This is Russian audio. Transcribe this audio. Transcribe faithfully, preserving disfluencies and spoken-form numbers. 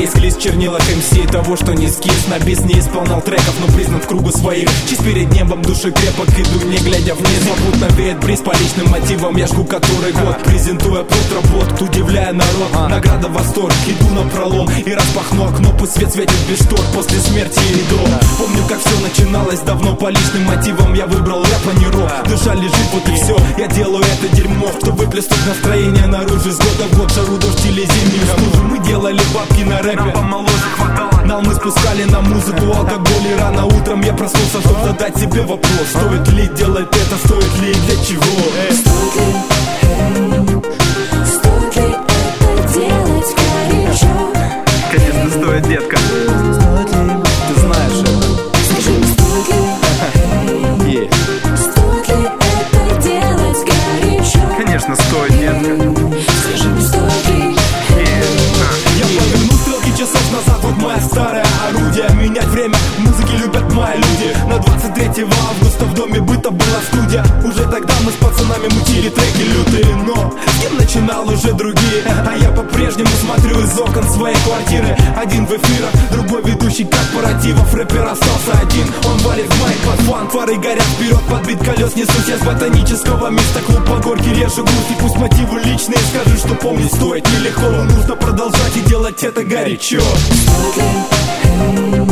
Исклись в чернилах эм си того, что не скис. На бис не исполнял треков, но признан в кругу своих. Чист перед небом, души крепок, иду не глядя вниз. Попутно веет бриз по личным мотивам. Я жгу который год, презентуя плод работ, удивляя народ. Награда восторг, иду на пролом и распахну окно, пусть свет светит без штор. После смерти и до. Помню, как все начиналось давно по личным мотивам. Я выбрал рэп, а не рок. Душа лежит, вот и все. Я делаю это дерьмо, чтобы выплеснуть настроение наружу. С года в год жару, дождь или зимнюю стужу. Мы делали бабки на рэпе, нам помоложе хватало. Нам мы спускали на музыку алкоголь. И рано утром я проснулся, чтобы задать себе вопрос: стоит ли делать это, стоит ли и для чего? Эй. Стоит ли, эй, стоит ли это делать горячо? Конечно стоит, детка. Стоит ли, ты знаешь это. скажи мне, стоит ли, эй, yeah. стоит ли это делать горячо? Конечно стоит, детка. Скажи мне, стоит ли, Я поверну стрелки часов назад, вот мое старое орудие. Менять время, в музыке любят мои люди. На двадцать третьего августа в доме быта была студия. Уже тогда мы с пацанами мутили треки лютые. Но с кем начинал уже другие. А я по-прежнему смотрю из окон своей квартиры. Один в эфирах, другой ведущий корпоративов. Рэпер остался один, он валит в майк под фан. Фары горят вперед, подбит колес. Несусь я с ботанического места. Клуб по горке, режу грусть. И пусть мотивы личные, скажу, что помнить стоит нелегко. Но нужно продолжать и делать это горячо. стоит ли, эй,